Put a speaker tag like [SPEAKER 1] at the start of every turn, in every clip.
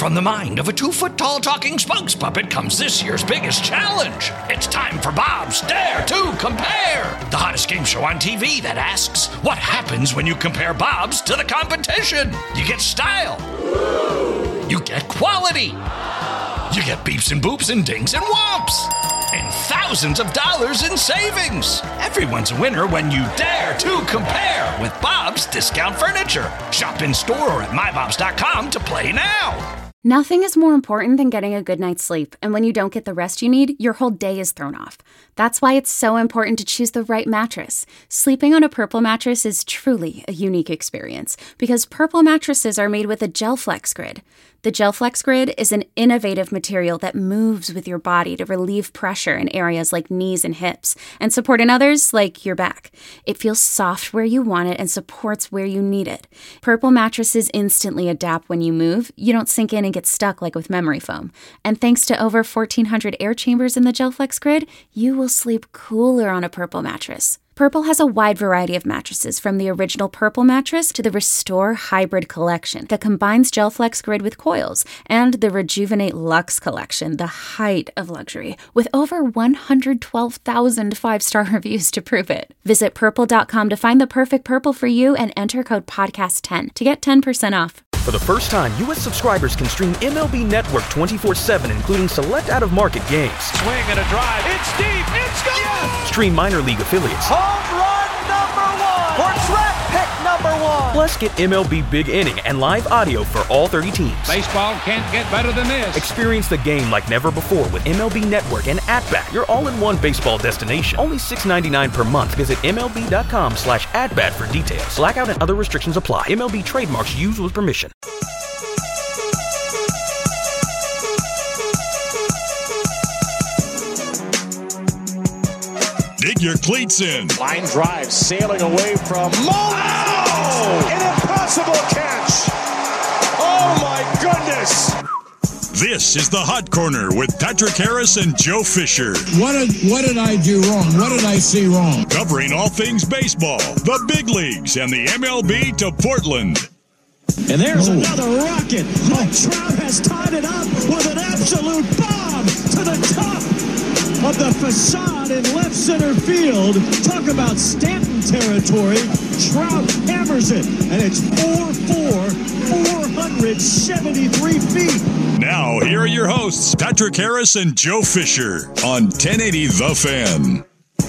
[SPEAKER 1] From the mind of a 2-foot-tall talking spokes puppet comes this year's biggest challenge. It's time for Bob's Dare to Compare, the hottest game show on TV that asks, what happens when you compare Bobs to the competition? You get style. You get quality. You get beeps and boops and dings and whomps. And thousands of dollars in savings. Everyone's a winner when you dare to compare with Bob's Discount Furniture. Shop in store or at mybobs.com to play now.
[SPEAKER 2] Nothing is more important than getting a good night's sleep, and when you don't get the rest you need, your whole day is thrown off. That's why it's so important to choose the right mattress. Sleeping on a Purple mattress is truly a unique experience, because Purple mattresses are made with a GelFlex Grid. The GelFlex Grid is an innovative material that moves with your body to relieve pressure in areas like knees and hips, and support in others like your back. It feels soft where you want it and supports where you need it. Purple mattresses instantly adapt when you move. You don't sink in and get stuck like with memory foam. And thanks to over 1,400 air chambers in the GelFlex Grid, you will sleep cooler on a Purple mattress. Purple has a wide variety of mattresses, from the original Purple mattress to the Restore Hybrid collection that combines GelFlex Grid with coils, and the Rejuvenate Luxe collection, the height of luxury, with over 112,000 five-star reviews to prove it. Visit purple.com to find the perfect Purple for you and enter code podcast10 to get 10% off.
[SPEAKER 3] For the first time, U.S. subscribers can stream MLB Network 24/7, including select out-of-market games.
[SPEAKER 4] Swing and a drive. It's deep. It's gone. Yes!
[SPEAKER 3] Stream minor league affiliates.
[SPEAKER 4] Home run number 1. Or draft pick number 1.
[SPEAKER 3] Plus, get MLB Big Inning and live audio for all 30 teams.
[SPEAKER 4] Baseball can't get better than this.
[SPEAKER 3] Experience the game like never before with MLB Network and At-Bat, your all-in-one baseball destination. Only $6.99 per month. Visit MLB.com/AtBat for details. Blackout and other restrictions apply. MLB trademarks used with permission.
[SPEAKER 5] Dig your cleats in.
[SPEAKER 6] Line drive, sailing away from Mullins. An impossible catch. Oh, my goodness.
[SPEAKER 5] This is the Hot Corner with Patrick Harris and Joe Fisher.
[SPEAKER 7] What did I do wrong? What did I see wrong?
[SPEAKER 5] Covering all things baseball, the big leagues, and the MLB to Portland.
[SPEAKER 8] And there's another rocket. Mike Trout has tied it up with an absolute bomb to the top of the facade in left center field. Talk about Stanton territory. Trout hammers it, and it's 4-4, 473 feet.
[SPEAKER 5] Now, here are your hosts, Patrick Harris and Joe Fisher on 1080 The Fan.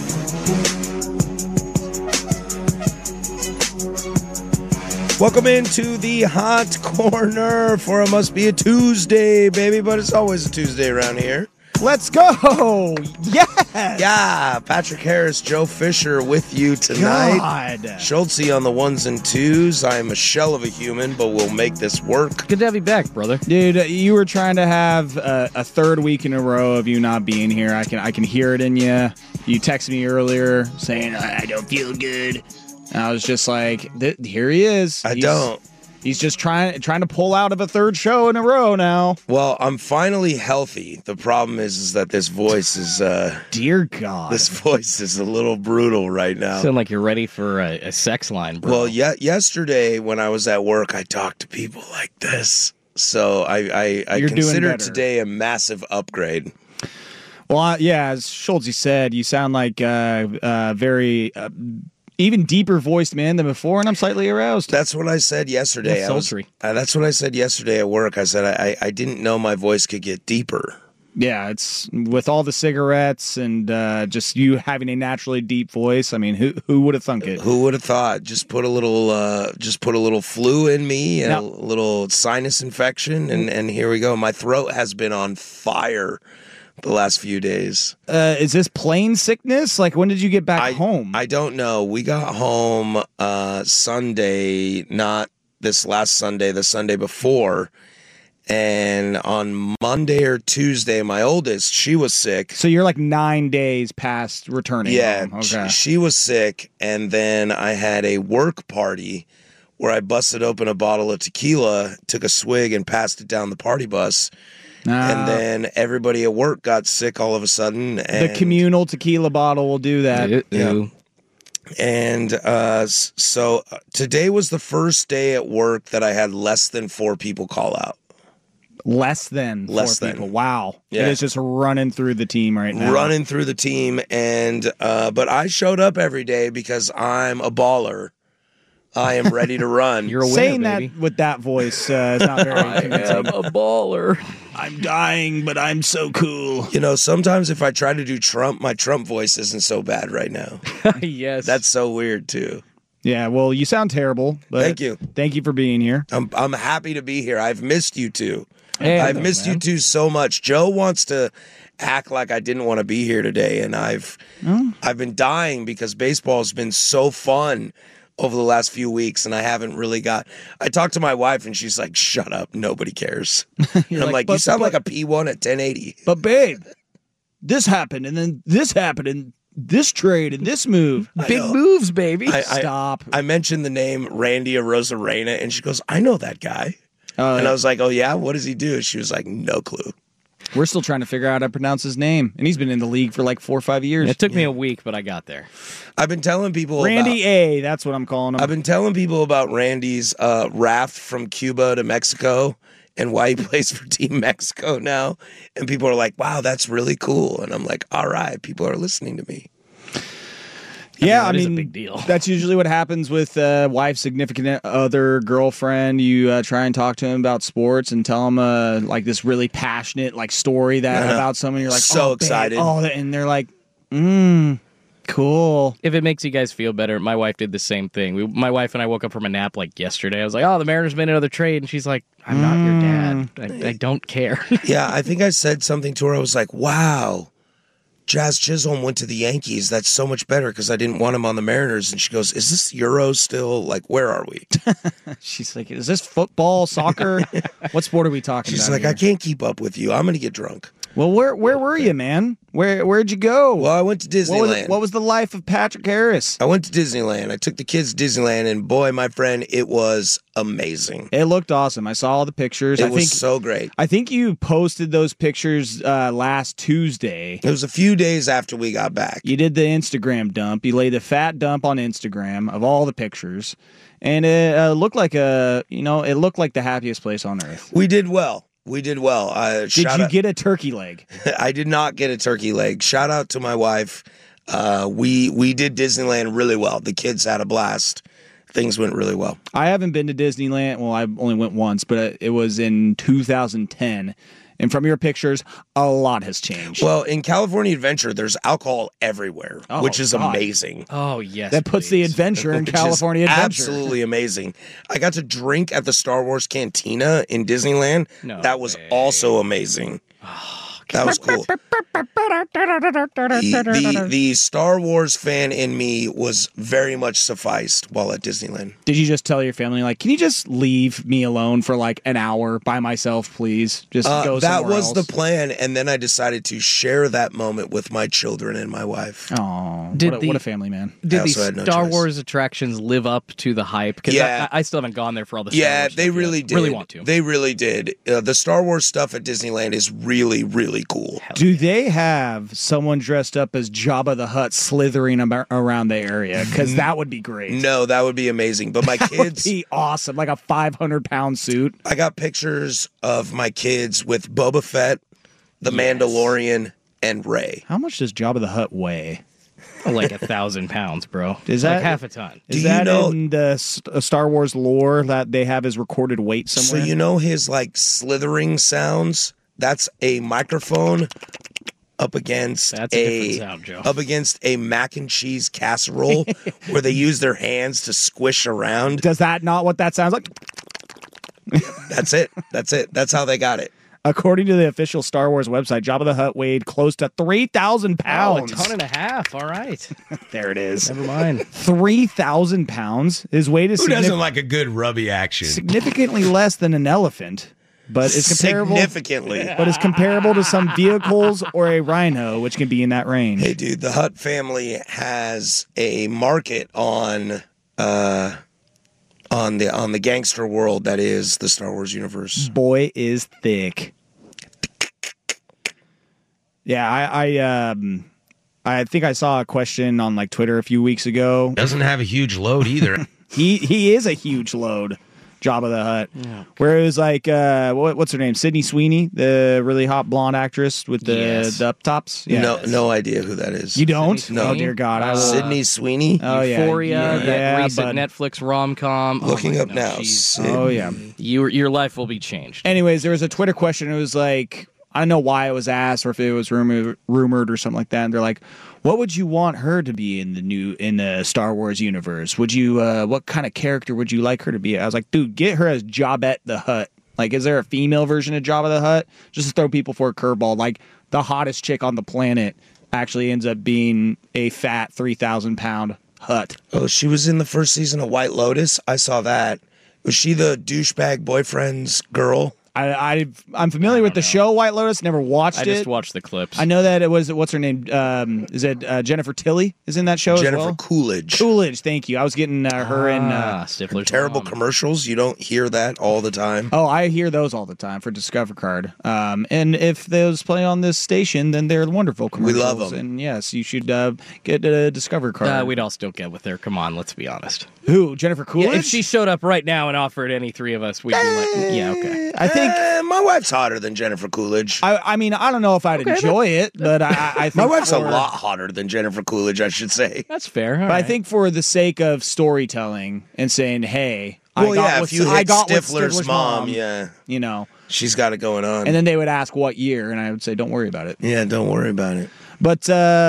[SPEAKER 9] Welcome into the Hot Corner for it must be a Tuesday, baby, but it's always a Tuesday around here.
[SPEAKER 10] Let's go! Yes!
[SPEAKER 9] Yeah, Patrick Harris, Joe Fisher with you tonight.
[SPEAKER 10] God.
[SPEAKER 9] Schultze on the ones and twos. I am a shell of a human, but we'll make this work.
[SPEAKER 11] Good to have you back, brother.
[SPEAKER 10] Dude, you were trying to have a third week in a row of you not being here. I can hear it in you. You texted me earlier saying, I don't feel good. And I was just like, here he is. He's just trying to pull out of a third show in a row now.
[SPEAKER 9] Well, I'm finally healthy. The problem is that this voice is...
[SPEAKER 10] Dear God.
[SPEAKER 9] This voice is a little brutal right now.
[SPEAKER 11] Sound like you're ready for a sex line, bro.
[SPEAKER 9] Well, yesterday when I was at work, I talked to people like this. So I consider today a massive upgrade.
[SPEAKER 10] Well, yeah, as Schultze said, you sound like very... even deeper voiced man than before, and I'm slightly aroused.
[SPEAKER 9] That's what I said yesterday. That's what I said yesterday at work. I said I didn't know my voice could get deeper.
[SPEAKER 10] Yeah, it's with all the cigarettes and just you having a naturally deep voice. I mean, who would have thunk it?
[SPEAKER 9] Who would have thought? Just put a little flu in me and a little sinus infection, and here we go. My throat has been on fire the last few days.
[SPEAKER 10] Is this plane sickness? Like, when did you get back home?
[SPEAKER 9] I don't know. We got home Sunday, not this last Sunday, the Sunday before. And on Monday or Tuesday, my oldest, she was sick.
[SPEAKER 10] So you're like 9 days past returning home. Okay.
[SPEAKER 9] She was sick, and then I had a work party where I busted open a bottle of tequila, took a swig, and passed it down the party bus. And then everybody at work got sick all of a sudden. And
[SPEAKER 10] the communal tequila bottle will do that.
[SPEAKER 9] Yeah. And so today was the first day at work that I had less than 4 people call out.
[SPEAKER 10] Less than four people. Wow.
[SPEAKER 9] Yeah.
[SPEAKER 10] It is just running through the team right now.
[SPEAKER 9] Running through the team, and but I showed up every day because I'm a baller. I am ready to run.
[SPEAKER 11] You're a winner,
[SPEAKER 10] Saying
[SPEAKER 11] baby.
[SPEAKER 10] that with that voice is not very convincing.
[SPEAKER 11] I'm a baller.
[SPEAKER 10] I'm dying, but I'm so cool.
[SPEAKER 9] You know, sometimes if I try to do Trump, my Trump voice isn't so bad right now.
[SPEAKER 11] Yes.
[SPEAKER 9] That's so weird, too.
[SPEAKER 10] Yeah, well, you sound terrible. But
[SPEAKER 9] Thank you.
[SPEAKER 10] Thank you for being here.
[SPEAKER 9] I'm happy to be here. I've missed you two.
[SPEAKER 11] Hey,
[SPEAKER 9] I've missed you two so much. Joe wants to act like I didn't want to be here today, and I've been dying because baseball's been so fun over the last few weeks, and I haven't really got. I talked to my wife, and she's like, "Shut up, nobody cares." And I'm like, "You sound like a P1 at 1080."
[SPEAKER 10] But babe, this happened, and then this happened, and this trade, and this move.
[SPEAKER 11] Big moves, baby.
[SPEAKER 10] Stop.
[SPEAKER 9] I mentioned the name Randy Arozarena, and she goes, "I know that guy." And I was like, "Oh yeah, what does he do?" She was like, "No clue."
[SPEAKER 10] We're still trying to figure out how to pronounce his name, and he's been in the league for like 4 or 5 years.
[SPEAKER 11] It took me a week, but I got there.
[SPEAKER 9] I've been telling people
[SPEAKER 10] Randy A. That's what I'm calling him.
[SPEAKER 9] I've been telling people about Randy's raft from Cuba to Mexico and why he plays for Team Mexico now. And people are like, "Wow, that's really cool." And I'm like, "All right, people are listening to me."
[SPEAKER 10] Yeah,
[SPEAKER 11] I mean, it is a big deal.
[SPEAKER 10] That's usually what happens with wife, significant other, girlfriend. You try and talk to him about sports and tell him like this really passionate like story about someone. You're like,
[SPEAKER 9] so
[SPEAKER 10] oh,
[SPEAKER 9] excited.
[SPEAKER 10] Babe. Oh, and they're like, cool.
[SPEAKER 11] If it makes you guys feel better, my wife did the same thing. My wife and I woke up from a nap like yesterday. I was like, "Oh, the Mariners made another trade," and she's like, "I'm not your dad. I don't care."
[SPEAKER 9] Yeah, I think I said something to her. I was like, "Wow, Jazz Chisholm went to the Yankees. That's so much better because I didn't want him on the Mariners." And she goes, "Is this Euro still? Like, where are we?"
[SPEAKER 10] She's like, "Is this football, soccer? What sport are we talking
[SPEAKER 9] She's
[SPEAKER 10] about?"
[SPEAKER 9] like,
[SPEAKER 10] here?
[SPEAKER 9] "I can't keep up with you. I'm going to get drunk."
[SPEAKER 10] Well, where were you, man? Where'd you go?
[SPEAKER 9] Well, I went to Disneyland.
[SPEAKER 10] What was the life of Patrick Harris?
[SPEAKER 9] I went to Disneyland. I took the kids to Disneyland, and boy, my friend, it was amazing.
[SPEAKER 10] It looked awesome. I saw all the pictures.
[SPEAKER 9] It was so great.
[SPEAKER 10] I think you posted those pictures last Tuesday.
[SPEAKER 9] It was a few days after we got back.
[SPEAKER 10] You did the Instagram dump. You laid a fat dump on Instagram of all the pictures, and it looked like it looked like the happiest place on earth.
[SPEAKER 9] We did well. Did you
[SPEAKER 10] get a turkey leg?
[SPEAKER 9] I did not get a turkey leg. Shout out to my wife. We did Disneyland really well. The kids had a blast. Things went really well.
[SPEAKER 10] I haven't been to Disneyland. Well, I only went once, but it was in 2010. And from your pictures, a lot has changed.
[SPEAKER 9] Well, in California Adventure, there's alcohol everywhere, which is amazing.
[SPEAKER 11] Oh, yes.
[SPEAKER 10] That puts the adventure in California Adventure.
[SPEAKER 9] Absolutely amazing. I got to drink at the Star Wars Cantina in Disneyland.
[SPEAKER 11] No
[SPEAKER 9] that was
[SPEAKER 11] way.
[SPEAKER 9] also amazing. That was cool. The Star Wars fan in me was very much sufficed while at Disneyland.
[SPEAKER 10] Did you just tell your family, like, can you just leave me alone for like an hour by myself, please? Just go somewhere
[SPEAKER 9] That was
[SPEAKER 10] else.
[SPEAKER 9] the plan, and then I decided to share that moment with my children and my wife.
[SPEAKER 10] Oh, what a family, man.
[SPEAKER 11] Did the
[SPEAKER 9] had no
[SPEAKER 11] Star
[SPEAKER 9] choice.
[SPEAKER 11] Wars attractions live up to the hype? Because
[SPEAKER 9] Yeah.
[SPEAKER 11] I still haven't gone there for all the Star
[SPEAKER 9] Yeah,
[SPEAKER 11] Wars
[SPEAKER 9] they
[SPEAKER 11] stuff
[SPEAKER 9] really
[SPEAKER 11] yet.
[SPEAKER 9] did.
[SPEAKER 11] Really want to.
[SPEAKER 9] They really did. The Star Wars stuff at Disneyland is really, really cool.
[SPEAKER 10] Do they have someone dressed up as Jabba the Hutt slithering around the area? Because that would be great.
[SPEAKER 9] No, that would be amazing. But my
[SPEAKER 10] That
[SPEAKER 9] kids,
[SPEAKER 10] would be awesome. Like a 500-pound suit.
[SPEAKER 9] I got pictures of my kids with Boba Fett, the Mandalorian, and Rey.
[SPEAKER 10] How much does Jabba the Hutt weigh?
[SPEAKER 11] Like 1,000 pounds, bro.
[SPEAKER 10] Is
[SPEAKER 11] like
[SPEAKER 10] that
[SPEAKER 11] half a ton?
[SPEAKER 10] Is that in the Star Wars lore that they have his recorded weight somewhere?
[SPEAKER 9] So you know his like slithering sounds? That's a microphone up against
[SPEAKER 11] That's a different sound, Joe.
[SPEAKER 9] up against a mac and cheese casserole where they use their hands to squish around.
[SPEAKER 10] Does that not what that sounds like?
[SPEAKER 9] That's it. That's it. That's how they got it.
[SPEAKER 10] According to the official Star Wars website, Jabba the Hutt weighed close to 3,000 pounds.
[SPEAKER 11] Oh, a ton and a half. All right.
[SPEAKER 10] There it is.
[SPEAKER 11] Never mind.
[SPEAKER 10] 3,000 pounds. His weight is
[SPEAKER 12] Who doesn't like a good rubby action?
[SPEAKER 10] significantly less than an elephant, but it's comparable.
[SPEAKER 9] Significantly.
[SPEAKER 10] But it's comparable to some vehicles or a rhino, which can be in that range.
[SPEAKER 9] Hey, dude, the Hutt family has a market on the gangster world that is the Star Wars universe.
[SPEAKER 10] Boy is thick. Yeah, I think I saw a question on like Twitter a few weeks ago.
[SPEAKER 12] Doesn't have a huge load either.
[SPEAKER 10] He is a huge load. Jabba the Hutt, where it was like, what's her name? Sydney Sweeney, the really hot blonde actress with the up tops. Yeah.
[SPEAKER 9] No idea who that is.
[SPEAKER 10] You don't?
[SPEAKER 9] No.
[SPEAKER 10] Oh dear God!
[SPEAKER 9] Sydney Sweeney.
[SPEAKER 10] Oh yeah,
[SPEAKER 11] Euphoria, that recent Netflix rom-com.
[SPEAKER 9] Looking up now.
[SPEAKER 10] Oh yeah.
[SPEAKER 11] Your life will be changed.
[SPEAKER 10] Anyways, there was a Twitter question. It was like, I don't know why it was asked or if it was rumored or something like that. And they're like, what would you want her to be in the Star Wars universe? Would you what kind of character would you like her to be? I was like, dude, get her as Jabba the Hutt. Like, is there a female version of Jabba the Hutt? Just to throw people for a curveball. Like, the hottest chick on the planet actually ends up being a fat 3,000-pound Hutt.
[SPEAKER 9] Oh, she was in the first season of White Lotus. I saw that. Was she the douchebag boyfriend's girl?
[SPEAKER 10] I'm familiar with the show White Lotus. Never watched it.
[SPEAKER 11] I just watched the clips.
[SPEAKER 10] I know that it was, what's her name? Is it Jennifer Tilly is in that show
[SPEAKER 9] Jennifer
[SPEAKER 10] as well?
[SPEAKER 9] Coolidge.
[SPEAKER 10] Coolidge, thank you. I was getting her in
[SPEAKER 11] Stifler's
[SPEAKER 9] terrible
[SPEAKER 11] mom.
[SPEAKER 9] commercials. You don't hear that all the time.
[SPEAKER 10] Oh, I hear those all the time for Discover Card. And if those play on this station, then they're wonderful commercials.
[SPEAKER 9] We love them.
[SPEAKER 10] And yes, you should get a Discover Card.
[SPEAKER 11] We'd all still get with her. Come on, let's be honest.
[SPEAKER 10] Who? Jennifer Coolidge?
[SPEAKER 11] Yeah, if she showed up right now and offered any three of us, we'd be like, yeah, okay.
[SPEAKER 10] I think
[SPEAKER 9] my wife's hotter than Jennifer Coolidge.
[SPEAKER 10] I mean, I don't know if I'd enjoy it, but I think
[SPEAKER 9] my wife's a lot hotter than Jennifer Coolidge, I should say.
[SPEAKER 11] That's fair.
[SPEAKER 10] But I think for the sake of storytelling and saying, hey,
[SPEAKER 9] if you hit
[SPEAKER 10] Stifler's
[SPEAKER 9] mom,
[SPEAKER 10] you know,
[SPEAKER 9] she's got it going on.
[SPEAKER 10] And then they would ask what year, and I would say, don't worry about it.
[SPEAKER 9] Yeah, don't worry about it.
[SPEAKER 10] But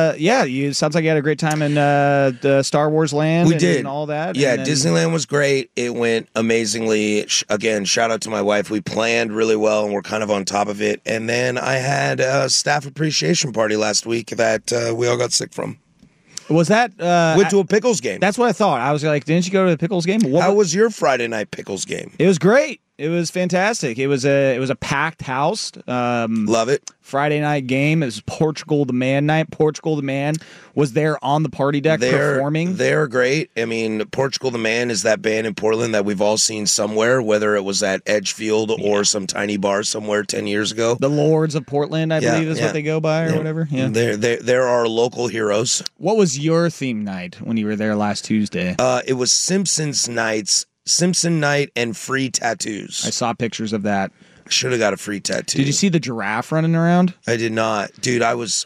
[SPEAKER 10] you sounds like you had a great time in the Star Wars land.
[SPEAKER 9] We did
[SPEAKER 10] and all that.
[SPEAKER 9] Yeah,
[SPEAKER 10] and then...
[SPEAKER 9] Disneyland was great. It went amazingly. Again, shout out to my wife. We planned really well, and we're kind of on top of it. And then I had a staff appreciation party last week that we all got sick from.
[SPEAKER 10] Was that
[SPEAKER 9] went to a Pickles game?
[SPEAKER 10] That's what I thought. I was like, didn't you go to the Pickles game?
[SPEAKER 9] How was your Friday night Pickles game?
[SPEAKER 10] It was great. It was fantastic. It was a packed house.
[SPEAKER 9] Love it.
[SPEAKER 10] Friday night game. It was Portugal the Man night. Portugal the Man was there on the party deck performing.
[SPEAKER 9] They're great. I mean, Portugal the Man is that band in Portland that we've all seen somewhere, whether it was at Edgefield or some tiny bar somewhere 10 years ago.
[SPEAKER 10] The Lords of Portland, I believe, is what they go by or whatever. Yeah,
[SPEAKER 9] they're our local heroes.
[SPEAKER 10] What was your theme night when you were there last Tuesday?
[SPEAKER 9] It was Simpson night and free tattoos.
[SPEAKER 10] I saw pictures of that.
[SPEAKER 9] I should have got a free tattoo.
[SPEAKER 10] Did you see the giraffe running around?
[SPEAKER 9] I did not. Dude, I was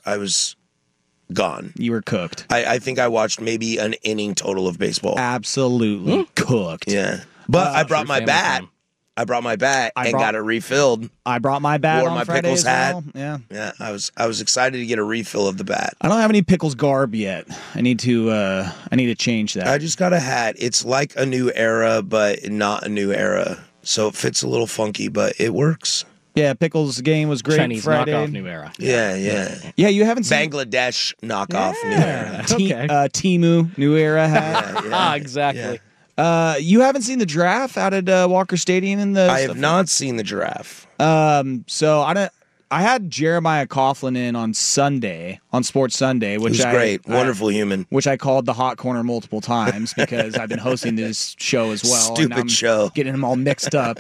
[SPEAKER 9] gone.
[SPEAKER 10] You were cooked.
[SPEAKER 9] I think I watched maybe an inning total of baseball.
[SPEAKER 10] Absolutely cooked.
[SPEAKER 9] Yeah. But I brought my bat. I brought my bat and got it refilled.
[SPEAKER 10] I brought my bat on
[SPEAKER 9] my
[SPEAKER 10] Friday
[SPEAKER 9] Pickles
[SPEAKER 10] as
[SPEAKER 9] hat.
[SPEAKER 10] well. Yeah.
[SPEAKER 9] Yeah, I was excited to get a refill of the bat.
[SPEAKER 10] I don't have any Pickles garb yet. I need to change that.
[SPEAKER 9] I just got a hat. It's like a new era, but not a new era. So it fits a little funky, but it works.
[SPEAKER 10] Yeah, Pickles game was great.
[SPEAKER 11] Chinese
[SPEAKER 10] Friday.
[SPEAKER 11] knockoff new era.
[SPEAKER 9] Yeah.
[SPEAKER 10] Yeah, you haven't seen
[SPEAKER 9] Bangladesh knockoff new era.
[SPEAKER 10] Timu new era hat.
[SPEAKER 11] Exactly.
[SPEAKER 9] Yeah.
[SPEAKER 10] You haven't seen the giraffe out at Walker Stadium in the.
[SPEAKER 9] I have not seen the giraffe.
[SPEAKER 10] So I had Jeremiah Coughlin in on Sunday, on Sports Sunday, which
[SPEAKER 9] was great. Wonderful human.
[SPEAKER 10] Which I called the Hot Corner multiple times because I've been hosting this show as well.
[SPEAKER 9] Stupid
[SPEAKER 10] and I'm
[SPEAKER 9] show.
[SPEAKER 10] Getting them all mixed up.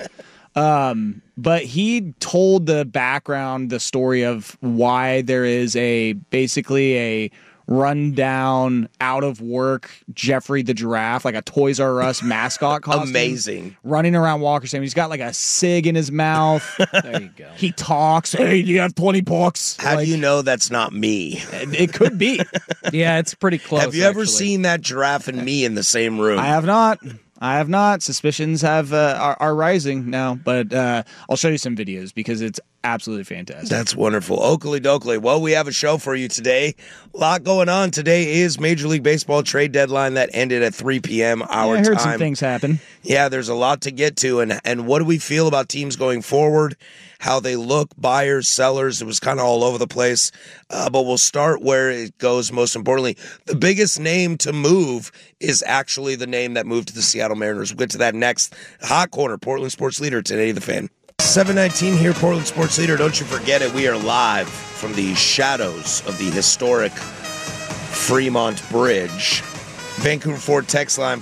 [SPEAKER 10] But he told the background, the story of why there is basically a rundown, out of work Jeffrey the Giraffe, like a Toys R Us mascot costume.
[SPEAKER 9] Amazing.
[SPEAKER 10] Running around Walker Stadium. He's got like a cig in his mouth.
[SPEAKER 11] There you go.
[SPEAKER 10] He talks. Hey, do you have 20 bucks?
[SPEAKER 9] How do you know that's not me?
[SPEAKER 10] It could be.
[SPEAKER 11] Yeah, it's pretty close.
[SPEAKER 9] Have you ever seen that giraffe and me in the same room?
[SPEAKER 10] I have not. Suspicions are rising now, but I'll show you some videos because it's absolutely fantastic.
[SPEAKER 9] That's wonderful. Oakley Dokley. Well, we have a show for you today. A lot going on. Today is Major League Baseball trade deadline that ended at 3 p.m. our
[SPEAKER 10] I heard
[SPEAKER 9] time.
[SPEAKER 10] some things happen.
[SPEAKER 9] Yeah, there's a lot to get to. And what do we feel about teams going forward? How they look, buyers, sellers. It was kind of all over the place. But we'll start where it goes most importantly. The biggest name to move is actually the name that moved to the Seattle Mariners. We'll get to that next. Hot Corner, Portland Sports Leader, 1080 The Fan. 7:19 here, Portland Sports Leader. Don't you forget it. We are live from the shadows of the historic Fremont Bridge. Vancouver Ford text line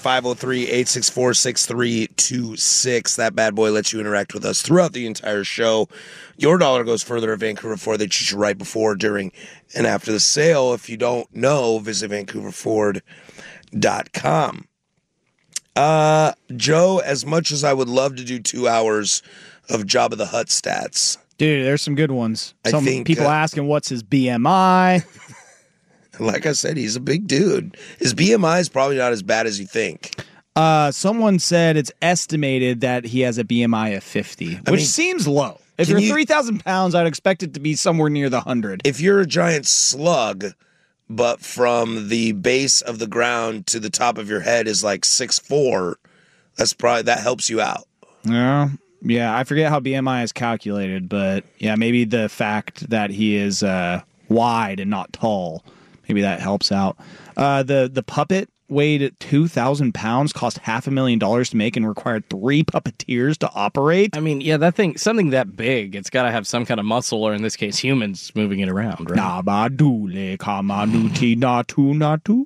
[SPEAKER 9] 503-864-6326. That bad boy lets you interact with us throughout the entire show. Your dollar goes further at Vancouver Ford. They choose you right before, during, and after the sale. If you don't know, visit VancouverFord.com. Joe, as much as I would love to do 2 hours of Jabba the Hutt stats.
[SPEAKER 10] Dude, there's some good ones.
[SPEAKER 9] I
[SPEAKER 10] Some
[SPEAKER 9] think,
[SPEAKER 10] people asking what's his BMI.
[SPEAKER 9] Like I said, he's a big dude. His BMI is probably not as bad as you think.
[SPEAKER 10] Someone said it's estimated that he has a BMI of 50, which seems low. If you're 3,000 pounds, I'd expect it to be somewhere near the 100.
[SPEAKER 9] If you're a giant slug, but from the base of the ground to the top of your head is like 6'4", that helps you out.
[SPEAKER 10] Yeah, I forget how BMI is calculated, but yeah, maybe the fact that he is wide and not tall, maybe that helps out. The puppet weighed 2,000 pounds, cost $500,000 to make, and required 3 puppeteers to operate.
[SPEAKER 11] I mean, yeah, that thing, something that big, it's got to have some kind of muscle, or in this case, humans moving it around, right?
[SPEAKER 10] Nabadule kamanuti natu natu.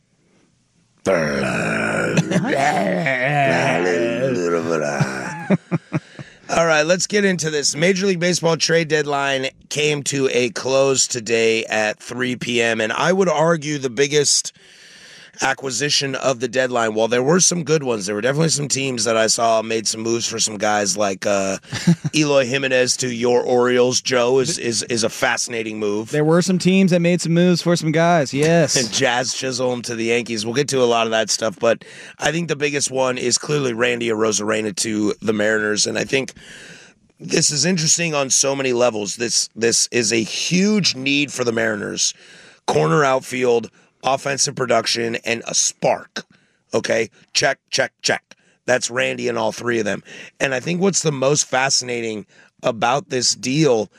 [SPEAKER 9] All right, let's get into this. Major League Baseball trade deadline came to a close today at 3 p.m., and I would argue the biggest acquisition of the deadline. While there were some good ones, there were definitely some teams that I saw made some moves for some guys like Eloy Jimenez to your Orioles. Joe is a fascinating move.
[SPEAKER 10] There were some teams that made some moves for some guys, yes.
[SPEAKER 9] And Jazz Chisholm to the Yankees. We'll get to a lot of that stuff, but I think the biggest one is clearly Randy Arozarena to the Mariners, and I think this is interesting on so many levels. This is a huge need for the Mariners. Corner outfield, offensive production, and a spark. Okay? Check, check, check. That's Randy and all 3 of them. And I think what's the most fascinating about this deal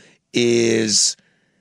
[SPEAKER 9] is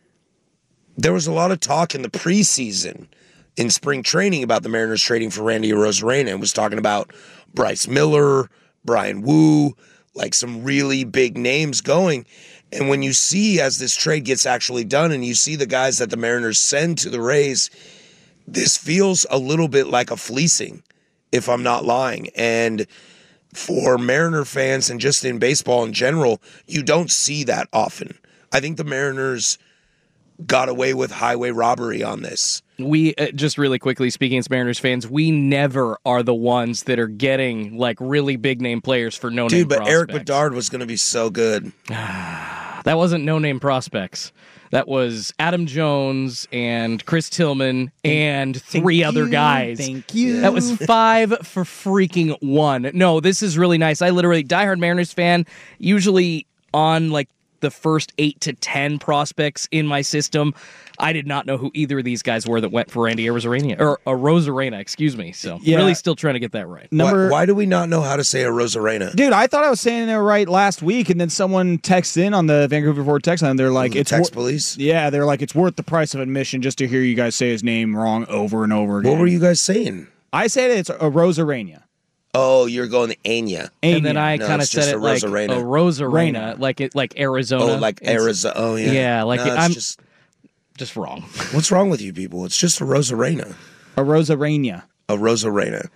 [SPEAKER 9] there was a lot of talk in the preseason in spring training about the Mariners trading for Randy Arozarena, and was talking about Bryce Miller, Brian Wu, like some really big names going. And when you see, as this trade gets actually done, and you see the guys that the Mariners send to the Rays, this feels a little bit like a fleecing, if I'm not lying. And for Mariner fans and just in baseball in general, you don't see that often. I think the Mariners got away with highway robbery on this.
[SPEAKER 11] We, just really quickly speaking as Mariners fans, we never are the ones that are getting like really big name players for no name prospects.
[SPEAKER 9] Dude, but Eric Bedard was going to be so good.
[SPEAKER 11] That wasn't no name prospects. That was Adam Jones and Chris Tillman and 3 other guys.
[SPEAKER 10] Thank you.
[SPEAKER 11] That was 5 for freaking 1. No, this is really nice. I literally, diehard Mariners fan, usually on like the first 8 to 10 prospects in my system. I did not know who either of these guys were that went for Randy Arozarena, or Arozarena, excuse me. So really still trying to get that right.
[SPEAKER 9] Why do we not know how to say Arozarena?
[SPEAKER 10] Dude, I thought I was saying it right last week, and then someone texted in on the Vancouver Forward text line. They're like,
[SPEAKER 9] "It's text police."
[SPEAKER 10] Yeah, they're like, it's worth the price of admission just to hear you guys say his name wrong over and over again.
[SPEAKER 9] What were you guys saying?
[SPEAKER 10] I said it's Arozarena.
[SPEAKER 9] Oh, you're going to Anya.
[SPEAKER 11] And then I kind of said it like Arozarena, like Arizona.
[SPEAKER 9] Oh, like Arizona. Oh, yeah.
[SPEAKER 11] Yeah, like
[SPEAKER 9] no,
[SPEAKER 11] I'm just wrong.
[SPEAKER 9] What's wrong with you people? It's just
[SPEAKER 10] Arozarena.
[SPEAKER 9] Arozarena.
[SPEAKER 10] Arozarena.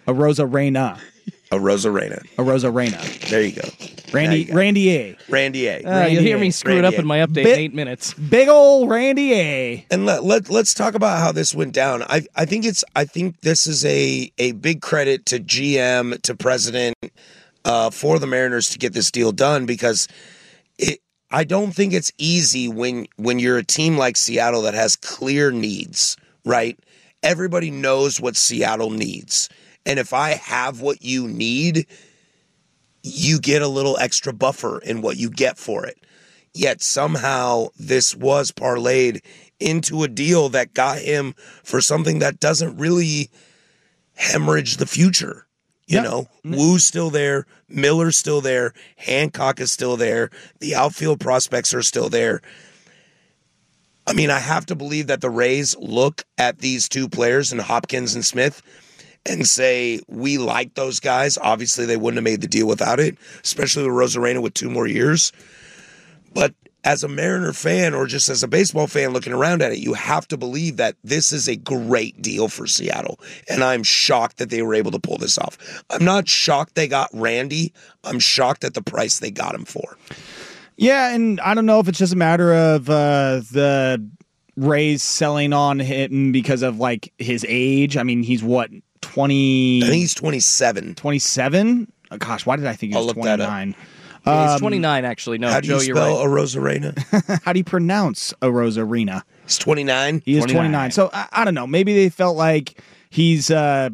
[SPEAKER 9] There you go.
[SPEAKER 10] Randy A.
[SPEAKER 9] Randy A.
[SPEAKER 11] You'll hear me screw it up in my update in 8 minutes.
[SPEAKER 10] Big ol' Randy A.
[SPEAKER 9] And let's talk about how this went down. I think this is a big credit to GM, to president, for the Mariners to get this deal done, because I don't think it's easy when you're a team like Seattle that has clear needs, right? Everybody knows what Seattle needs. And if I have what you need, you get a little extra buffer in what you get for it. Yet somehow this was parlayed into a deal that got him for something that doesn't really hemorrhage the future. You know, Wu's still there, Miller's still there, Hancock is still there, the outfield prospects are still there. I mean, I have to believe that the Rays look at these 2 players, and Hopkins and Smith, and say, we like those guys. Obviously, they wouldn't have made the deal without it, especially with Arozarena with 2 more years. But as a Mariner fan, or just as a baseball fan looking around at it, you have to believe that this is a great deal for Seattle. And I'm shocked that they were able to pull this off. I'm not shocked they got Randy. I'm shocked at the price they got him for.
[SPEAKER 10] Yeah, and I don't know if it's just a matter of the Rays selling on him because of like his age. I mean, he's what, 20.
[SPEAKER 9] I think he's 27.
[SPEAKER 10] 27? Oh, gosh, why did I think he was 29?
[SPEAKER 11] He's 29, actually. No,
[SPEAKER 9] how do
[SPEAKER 11] Joe,
[SPEAKER 9] you
[SPEAKER 11] you're
[SPEAKER 9] spell
[SPEAKER 11] right.
[SPEAKER 9] Arozarena?
[SPEAKER 10] How do you pronounce Arozarena?
[SPEAKER 9] He's 29.
[SPEAKER 10] He is 29. So I don't know. Maybe they felt like he's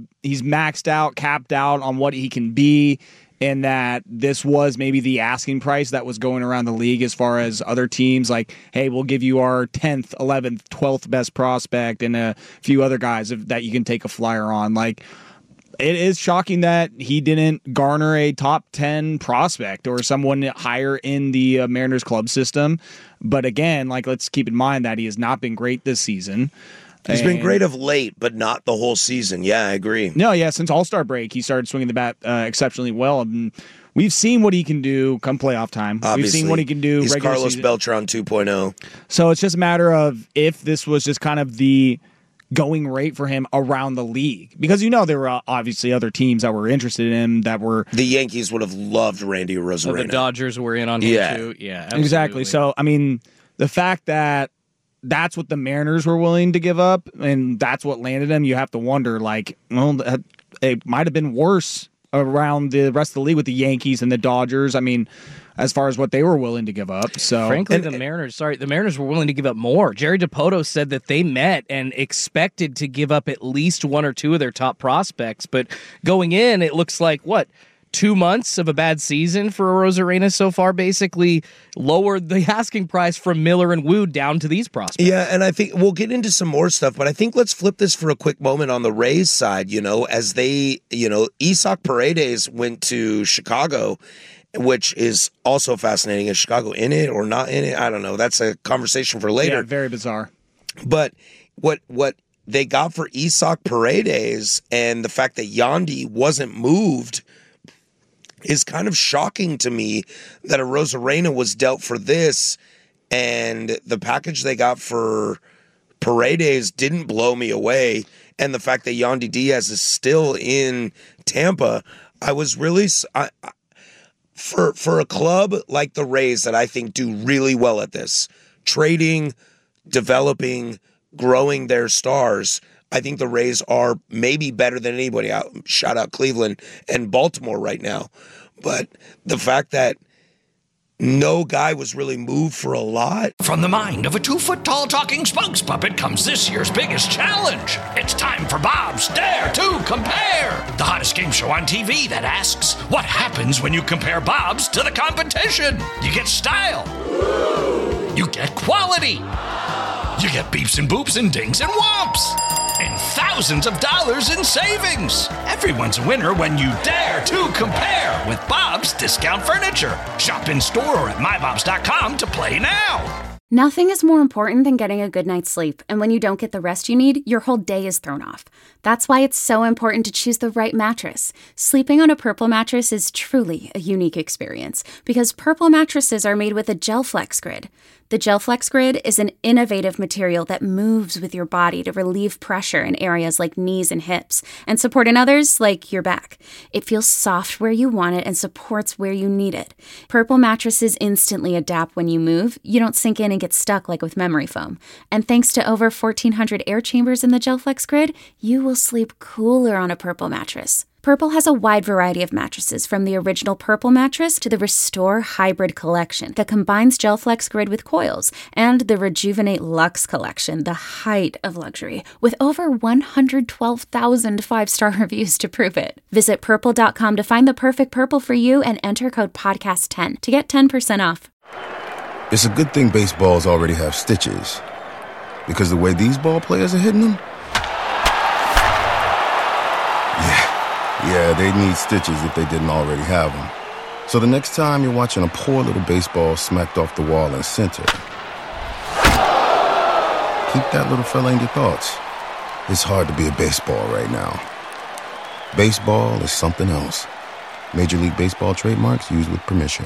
[SPEAKER 10] maxed out, capped out on what he can be, and that this was maybe the asking price that was going around the league as far as other teams like, hey, we'll give you our 10th, 11th, 12th best prospect and a few other guys that you can take a flyer on. Like, it is shocking that he didn't garner a top 10 prospect or someone higher in the Mariners club system. But again, like, let's keep in mind that he has not been great this season.
[SPEAKER 9] He's been great of late, but not the whole season. Yeah, I agree.
[SPEAKER 10] No, yeah, since All-Star break, he started swinging the bat exceptionally well. And we've seen what he can do come playoff time.
[SPEAKER 9] Obviously,
[SPEAKER 10] we've seen what he can do
[SPEAKER 9] he's
[SPEAKER 10] regular
[SPEAKER 9] Carlos
[SPEAKER 10] season.
[SPEAKER 9] Beltran 2.0.
[SPEAKER 10] So it's just a matter of if this was just kind of the going rate for him around the league. Because, there were obviously other teams that were interested in him that were...
[SPEAKER 9] The Yankees would have loved Randy Arozarena.
[SPEAKER 11] So the Dodgers were in on him, too. Yeah, absolutely.
[SPEAKER 10] Exactly. So, I mean, the fact that that's what the Mariners were willing to give up, and that's what landed him, you have to wonder, like, well, it might have been worse around the rest of the league with the Yankees and the Dodgers. I mean, as far as what they were willing to give up. So,
[SPEAKER 11] frankly, the Mariners were willing to give up more. Jerry DiPoto said that they met and expected to give up at least one or two of their top prospects, but going in, it looks like, 2 months of a bad season for Arozarena so far basically lowered the asking price from Miller and Wood down to these prospects.
[SPEAKER 9] Yeah, and I think we'll get into some more stuff, but I think let's flip this for a quick moment on the Rays side, as they, Isaac Paredes went to Chicago, which is also fascinating. Is Chicago in it or not in it? I don't know. That's a conversation for later.
[SPEAKER 10] Yeah, very bizarre.
[SPEAKER 9] But what they got for Isaac Paredes and the fact that Yandy wasn't moved is kind of shocking to me that Arozarena was dealt for this, and the package they got for Paredes didn't blow me away, and the fact that Yandy Diaz is still in Tampa, I was really... For a club like the Rays that I think do really well at this, trading, developing, growing their stars, I think the Rays are maybe better than anybody. Shout out Cleveland and Baltimore right now. But the fact that no guy was really moved for a lot.
[SPEAKER 1] From the mind of a 2-foot-tall talking spokes puppet comes this year's biggest challenge. It's time for Bob's Dare to Compare, the hottest game show on TV that asks, what happens when you compare Bob's to the competition? You get style. You get quality. You get beeps and boops and dings and whomps. And thousands of dollars in savings. Everyone's a winner when you dare to compare with Bob's Discount Furniture. Shop in store or at mybobs.com to play now.
[SPEAKER 2] Nothing is more important than getting a good night's sleep, and when you don't get the rest you need, your whole day is thrown off. That's why it's so important to choose the right mattress. Sleeping on a Purple mattress is truly a unique experience, because Purple mattresses are made with a GelFlex Grid. The GelFlex Grid is an innovative material that moves with your body to relieve pressure in areas like knees and hips, and support in others like your back. It feels soft where you want it and supports where you need it. Purple mattresses instantly adapt when you move. You don't sink in and get stuck like with memory foam. And thanks to over 1,400 air chambers in the GelFlex Grid, you will sleep cooler on a Purple mattress. Purple has a wide variety of mattresses, from the original Purple mattress to the Restore Hybrid collection that combines GelFlex Grid with coils, and the Rejuvenate Luxe collection, the height of luxury, with over 112,000 5-star reviews to prove it. Visit Purple.com to find the perfect Purple for you and enter code PODCAST10 to get 10% off.
[SPEAKER 13] It's a good thing baseballs already have stitches, because the way these ball players are hitting them, yeah, they'd need stitches if they didn't already have them. So the next time you're watching a poor little baseball smacked off the wall in center, keep that little fella in your thoughts. It's hard to be a baseball right now. Baseball is something else. Major League Baseball trademarks used with permission.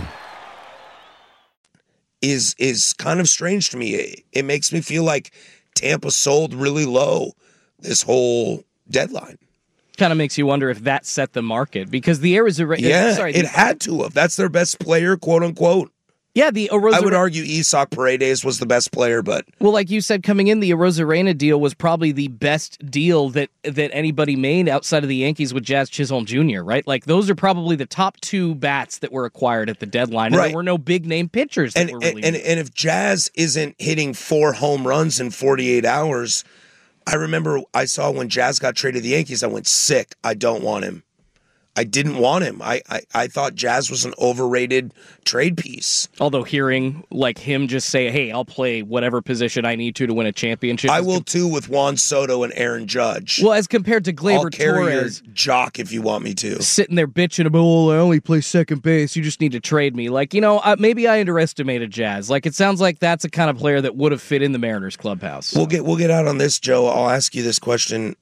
[SPEAKER 9] Is kind of strange to me. It makes me feel like Tampa sold really low this whole deadline.
[SPEAKER 11] Kind of makes you wonder if that set the market, because the Arizona...
[SPEAKER 9] it had to have. That's their best player, quote unquote.
[SPEAKER 11] Yeah, the Arozarena.
[SPEAKER 9] I would argue Isak Paredes was the best player, but
[SPEAKER 11] well, like you said, coming in, the Arozarena deal was probably the best deal that anybody made outside of the Yankees with Jazz Chisholm Jr., right? Like, those are probably the top 2 bats that were acquired at the deadline, and there were no big-name pitchers that were really
[SPEAKER 9] and if Jazz isn't hitting 4 home runs in 48 hours, I remember I saw when Jazz got traded to the Yankees, I went sick. I don't want him. I didn't want him. I thought Jazz was an overrated trade piece.
[SPEAKER 11] Although hearing like him just say, hey, I'll play whatever position I need to win a championship.
[SPEAKER 9] I will too with Juan Soto and Aaron Judge.
[SPEAKER 11] Well, as compared to Gleyber
[SPEAKER 9] I'll carry
[SPEAKER 11] Torres.
[SPEAKER 9] Your jock if you want me to.
[SPEAKER 11] Sitting there bitching about, oh, I only play second base. You just need to trade me. Like, maybe I underestimated Jazz. Like, it sounds like that's a kind of player that would have fit in the Mariners clubhouse. So.
[SPEAKER 9] We'll get out on this, Joe. I'll ask you this question.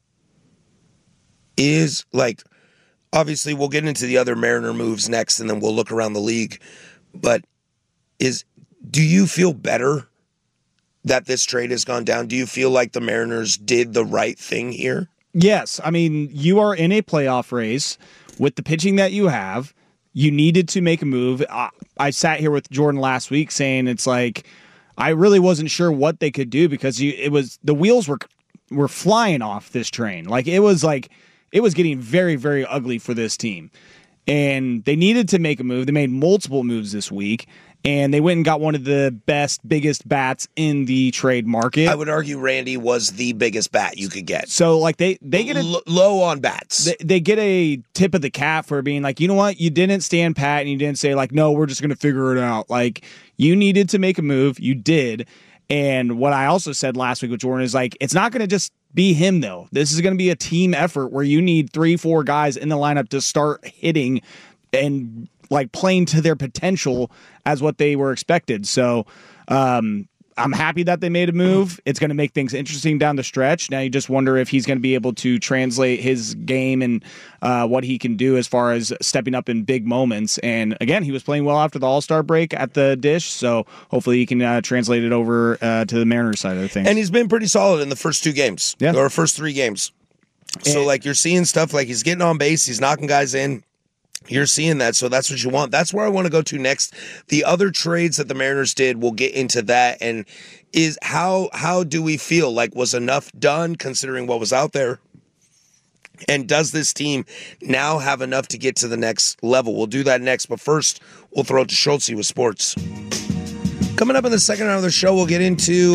[SPEAKER 9] Obviously, we'll get into the other Mariner moves next, and then we'll look around the league. But do you feel better that this trade has gone down? Do you feel like the Mariners did the right thing here?
[SPEAKER 10] Yes. I mean, you are in a playoff race with the pitching that you have. You needed to make a move. I sat here with Jordan last week saying it's like I really wasn't sure what they could do because the wheels were flying off this train. It was getting very, very ugly for this team. And they needed to make a move. They made multiple moves this week. And they went and got one of the biggest bats in the trade market.
[SPEAKER 9] I would argue Randy was the biggest bat you could get.
[SPEAKER 10] So, they get
[SPEAKER 9] low on bats.
[SPEAKER 10] They get a tip of the cap for being like, you know what? You didn't stand pat and you didn't say, no, we're just going to figure it out. You needed to make a move. You did. And what I also said last week with Jordan is it's not going to just be him, though. This is going to be a team effort where you need 3-4 guys in the lineup to start hitting and playing to their potential as what they were expected. So I'm happy that they made a move. It's going to make things interesting down the stretch. Now you just wonder if he's going to be able to translate his game and what he can do as far as stepping up in big moments. And again, he was playing well after the All-Star break at the Dish, so hopefully he can translate it over to the Mariners side of things.
[SPEAKER 9] And he's been pretty solid in the first 2 games, or first 3 games. So you're seeing stuff he's getting on base, he's knocking guys in. You're seeing that, so that's what you want. That's where I want to go to next. The other trades that the Mariners did, we'll get into that. And is how do we feel? Was enough done considering what was out there? And does this team now have enough to get to the next level? We'll do that next, but first, we'll throw it to Schultze with sports. Coming up in the second round of the show, we'll get into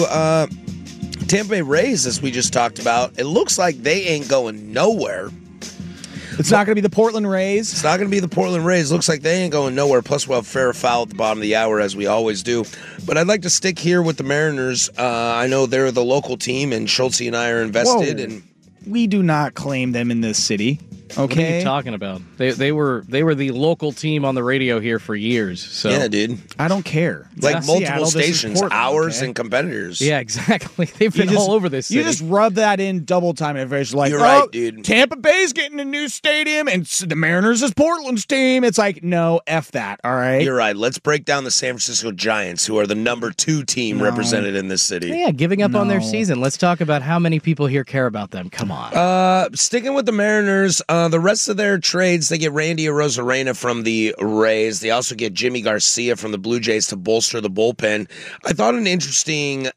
[SPEAKER 9] Tampa Bay Rays, as we just talked about. It looks like they ain't going nowhere.
[SPEAKER 10] It's not going to be the Portland Rays.
[SPEAKER 9] It's not going to be the Portland Rays. Looks like they ain't going nowhere. Plus, we'll have fair or foul at the bottom of the hour, as we always do. But I'd like to stick here with the Mariners. I know they're the local team, and Schultze and I are invested. And
[SPEAKER 10] we do not claim them in this city. Okay,
[SPEAKER 11] what are you talking about? They were the local team on the radio here for years. So
[SPEAKER 9] yeah, dude,
[SPEAKER 10] I don't care.
[SPEAKER 9] Multiple
[SPEAKER 10] Seattle,
[SPEAKER 9] stations, ours, and competitors.
[SPEAKER 11] Yeah, exactly. They've been all over this city.
[SPEAKER 10] You just rub that in double time, and it's
[SPEAKER 9] you're right, dude.
[SPEAKER 10] Tampa Bay's getting a new stadium, and the Mariners is Portland's team. It's no, F that. All right,
[SPEAKER 9] you're right. Let's break down the San Francisco Giants, who are the number 2 team represented in this city.
[SPEAKER 11] Yeah, giving up on their season. Let's talk about how many people here care about them. Come on.
[SPEAKER 9] Sticking with the Mariners, the rest of their trades, they get Randy Arozarena from the Rays. They also get Jimmy Garcia from the Blue Jays to bolster the bullpen. I thought an interesting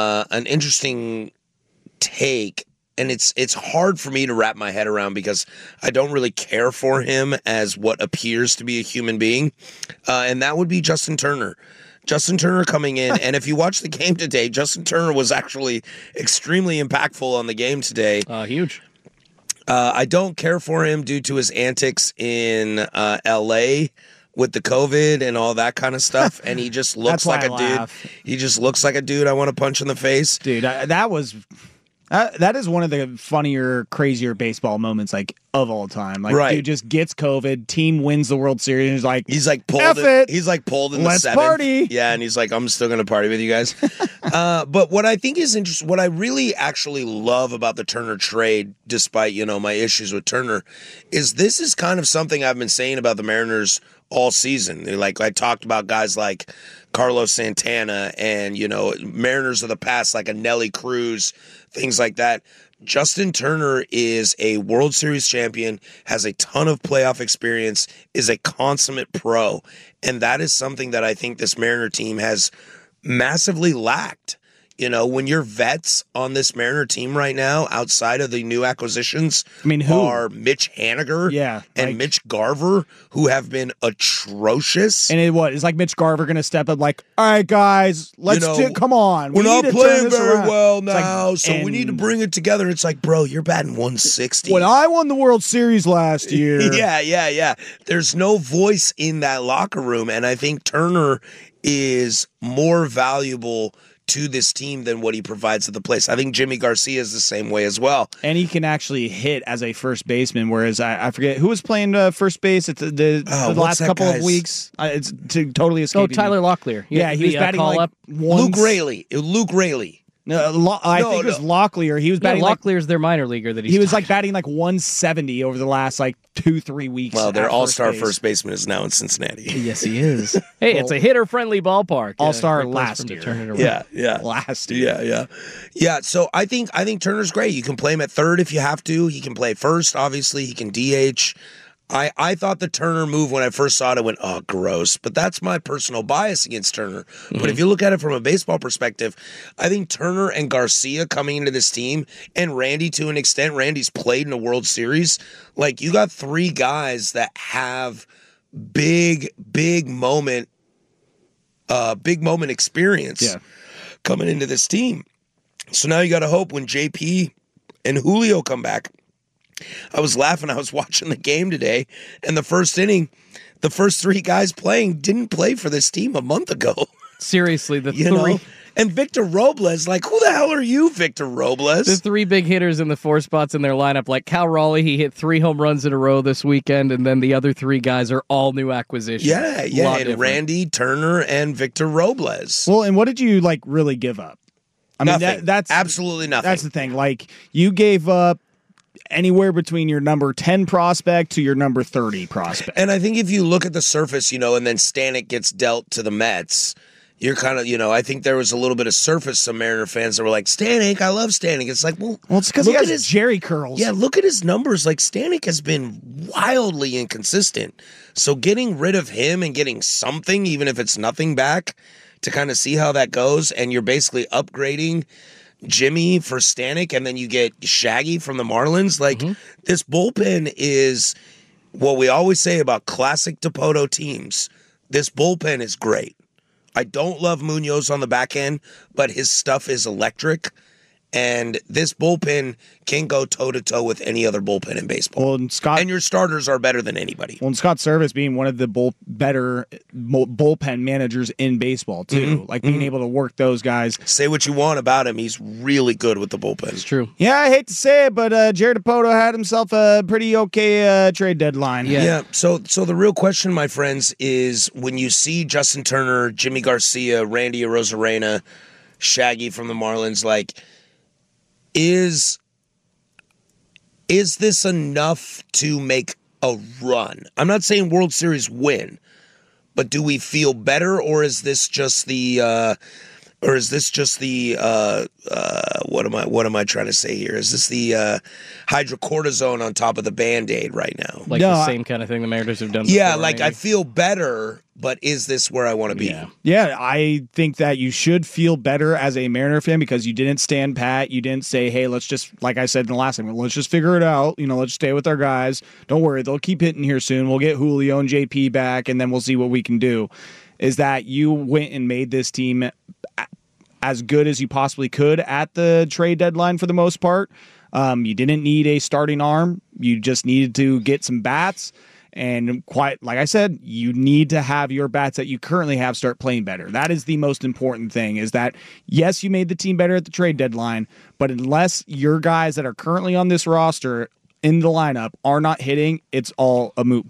[SPEAKER 9] take, and it's hard for me to wrap my head around because I don't really care for him as what appears to be a human being, and that would be Justin Turner. Justin Turner coming in, and if you watch the game today, Justin Turner was actually extremely impactful on the game today.
[SPEAKER 11] Huge.
[SPEAKER 9] I don't care for him due to his antics in L.A. with the COVID and all that kind of stuff, and he just looks like a dude. He just looks like a dude I want to punch in the face.
[SPEAKER 10] Dude, that is one of the funnier, crazier baseball moments of all time. Dude just gets COVID, team wins the World Series, and
[SPEAKER 9] he's pulled
[SPEAKER 10] F it.
[SPEAKER 9] He's pulled in
[SPEAKER 10] Let's
[SPEAKER 9] the 7th.
[SPEAKER 10] Party.
[SPEAKER 9] Yeah, and he's I'm still gonna party with you guys. But what I think is interesting, what I really actually love about the Turner trade, despite my issues with Turner, is this is kind of something I've been saying about the Mariners all season. I talked about guys like Carlos Santana and Mariners of the past, like a Nelly Cruz, things like that. Justin Turner is a World Series champion, has a ton of playoff experience, is a consummate pro. And that is something that I think this Mariner team has massively lacked. You know, when your vets on this Mariner team right now, outside of the new acquisitions,
[SPEAKER 10] who
[SPEAKER 9] are Mitch Haniger and Mitch Garver, who have been atrocious.
[SPEAKER 10] And is like Mitch Garver going to step up like, all right, guys, come on.
[SPEAKER 9] We're not playing very well now,
[SPEAKER 10] like,
[SPEAKER 9] so we need to bring it together. It's like, bro, you're batting 160.
[SPEAKER 10] When I won the World Series last year.
[SPEAKER 9] Yeah. There's no voice in that locker room, and I think Turner is more valuable to this team than what he provides to the place. I think Jimmy Garcia is the same way as well.
[SPEAKER 10] And he can actually hit as a first baseman, whereas I forget who was playing first base at the last couple of weeks. It's totally escaping
[SPEAKER 11] Tyler
[SPEAKER 10] me.
[SPEAKER 11] Locklear.
[SPEAKER 10] Yeah, he was batting like
[SPEAKER 11] up.
[SPEAKER 9] Luke Raley.
[SPEAKER 10] No, I think it was Locklear. He was batting
[SPEAKER 11] Locklear's their minor leaguer that
[SPEAKER 10] he was like batting like 170 over the last 2-3 weeks.
[SPEAKER 9] Well, their all-star first baseman is now in Cincinnati.
[SPEAKER 11] Yes, he is. Hey, it's a hitter-friendly ballpark.
[SPEAKER 10] All-star last year.
[SPEAKER 9] Yeah.
[SPEAKER 10] Last year.
[SPEAKER 9] Yeah, so I think Turner's great. You can play him at third if you have to. He can play first, obviously. He can DH. I thought the Turner move when I first saw it, I went, oh, gross. But that's my personal bias against Turner. Mm-hmm. But if you look at it from a baseball perspective, I think Turner and Garcia coming into this team, and Randy to an extent, Randy's played in a World Series. Like, you got three guys that have big moment experience coming into this team. So now you got to hope when JP and Julio come back. I was laughing. I was watching the game today, and the first inning, the first three guys playing didn't play for this team a month ago.
[SPEAKER 11] Seriously, the three.
[SPEAKER 9] Know? And Victor Robles, like, who the hell are you, Victor Robles?
[SPEAKER 11] The three big hitters in the four spots in their lineup, like Cal Raleigh, he hit 3 home runs in a row this weekend, and then the other three guys are all new acquisitions.
[SPEAKER 9] Yeah, and Randy, Turner, and Victor Robles.
[SPEAKER 10] Well, and what did you, really give up? I mean, that's
[SPEAKER 9] absolutely nothing.
[SPEAKER 10] That's the thing. Like, you gave up anywhere between your number 10 prospect to your number 30 prospect.
[SPEAKER 9] And I think if you look at the surface, and then Stanek gets dealt to the Mets, you're kind of, I think there was a little bit of surface, some Mariner fans that were like, Stanek, I love Stanek. It's like, well
[SPEAKER 10] it's because he has his Jerry curls.
[SPEAKER 9] Yeah, look at his numbers. Like, Stanek has been wildly inconsistent. So getting rid of him and getting something, even if it's nothing back, to kind of see how that goes, and you're basically upgrading Jimmy for Stanek, and then you get Shaggy from the Marlins. Like, this bullpen is what we always say about classic Dipoto teams. This bullpen is great. I don't love Munoz on the back end, but his stuff is electric. And this bullpen can go toe-to-toe with any other bullpen in baseball.
[SPEAKER 10] Well,
[SPEAKER 9] and your starters are better than anybody.
[SPEAKER 10] Well, and Scott Servais being one of the better bullpen managers in baseball, too. Being able to work those guys.
[SPEAKER 9] Say what you want about him. He's really good with the bullpen.
[SPEAKER 11] It's true.
[SPEAKER 10] Yeah, I hate to say it, but Jared Dipoto had himself a pretty okay trade deadline.
[SPEAKER 9] Yeah. So the real question, my friends, is when you see Justin Turner, Jimmy Garcia, Randy Arozarena, Shaggy from the Marlins, Is this enough to make a run? I'm not saying World Series win, but do we feel better, or is this just the what am I trying to say here? Is this the hydrocortisone on top of the Band-Aid right now?
[SPEAKER 11] The same kind of thing the Mariners have done
[SPEAKER 9] before,
[SPEAKER 11] maybe.
[SPEAKER 9] I feel better, but is this where I want to be?
[SPEAKER 10] Yeah, I think that you should feel better as a Mariner fan because you didn't stand pat. You didn't say, hey, let's just, like I said in the last segment, let's just figure it out. Let's stay with our guys. Don't worry, they'll keep hitting here soon. We'll get Julio and JP back, and then we'll see what we can do. Is that you went and made this team as good as you possibly could at the trade deadline for the most part. You didn't need a starting arm. You just needed to get some bats. And quite like I said, you need to have your bats that you currently have start playing better. That is the most important thing, is that, yes, you made the team better at the trade deadline, but unless your guys that are currently on this roster in the lineup are not hitting, it's all a moot point.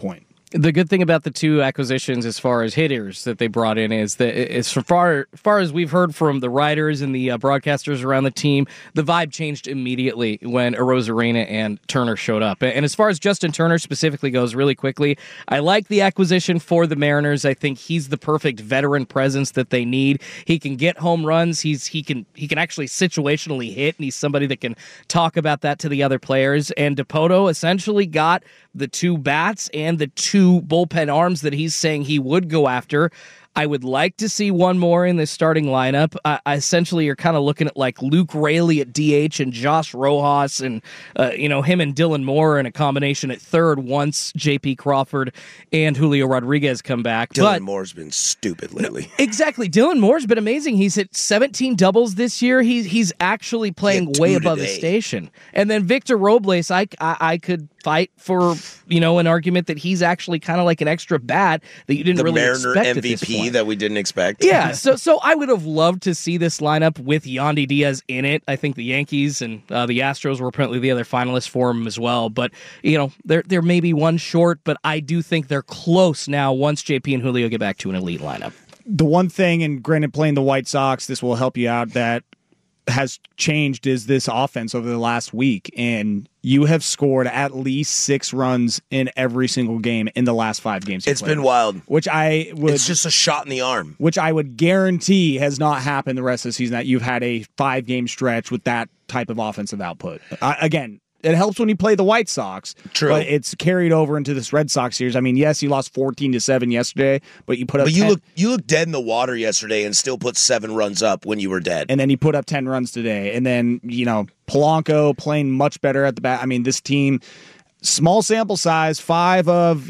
[SPEAKER 11] The good thing about the two acquisitions as far as hitters that they brought in is that as far as we've heard from the writers and the broadcasters around the team, the vibe changed immediately when Arozarena and Turner showed up. And as far as Justin Turner specifically goes, really quickly, I like the acquisition for the Mariners. I think he's the perfect veteran presence that they need. He can get home runs. He can actually situationally hit, and he's somebody that can talk about that to the other players. And Dipoto essentially got the two bats and the two bullpen arms that he's saying he would go after. I would like to see one more in this starting lineup. Essentially, you're kind of looking at like Luke Raley at DH and Josh Rojas and, him and Dylan Moore in a combination at third once J.P. Crawford and Julio Rodriguez come back.
[SPEAKER 9] Dylan Moore's been stupid lately.
[SPEAKER 11] No, exactly. Dylan Moore's been amazing. He's hit 17 doubles this year. He's actually playing way above his station. And then Victor Robles, I could fight for, an argument that he's actually kind of like an extra bat that you didn't really
[SPEAKER 9] Mariner
[SPEAKER 11] expect
[SPEAKER 9] MVP
[SPEAKER 11] at this point.
[SPEAKER 9] that we didn't expect.
[SPEAKER 11] Yeah, so I would have loved to see this lineup with Yandy Diaz in it. I think the Yankees and the Astros were apparently the other finalists for him as well. But, they're maybe one short, but I do think they're close now once JP and Julio get back to an elite lineup.
[SPEAKER 10] The one thing, and granted playing the White Sox, this will help you out, that has changed is this offense over the last week, and you have scored at least 6 runs in every single game in the last 5 games.
[SPEAKER 9] It's been wild.
[SPEAKER 10] It's
[SPEAKER 9] just a shot in the arm.
[SPEAKER 10] Which I would guarantee has not happened the rest of the season, that you've had a 5-game stretch with that type of offensive output. Again, it helps when you play the White Sox.
[SPEAKER 9] True.
[SPEAKER 10] But it's carried over into this Red Sox series. I mean, yes, you lost 14-7 yesterday, but you put up.
[SPEAKER 9] But you looked dead in the water yesterday and still put 7 runs up when you were dead.
[SPEAKER 10] And then you put up 10 runs today. And then, Polanco playing much better at the bat. I mean, this team, small sample size, 5 of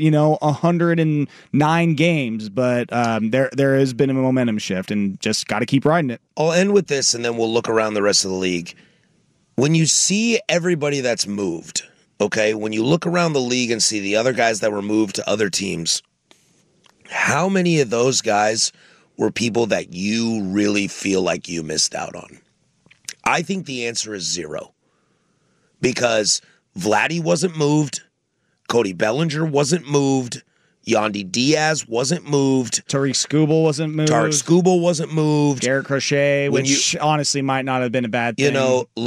[SPEAKER 10] 109 games, but there has been a momentum shift, and just got to keep riding it.
[SPEAKER 9] I'll end with this, and then we'll look around the rest of the league. When you see everybody that's moved, okay, when you look around the league and see the other guys that were moved to other teams, how many of those guys were people that you really feel like you missed out on? I think the answer is 0. Because Vladdy wasn't moved, Cody Bellinger wasn't moved, Yandy Diaz wasn't moved.
[SPEAKER 10] Tariq Skubal wasn't moved. Garrett Crochet, which honestly might not have been a bad thing.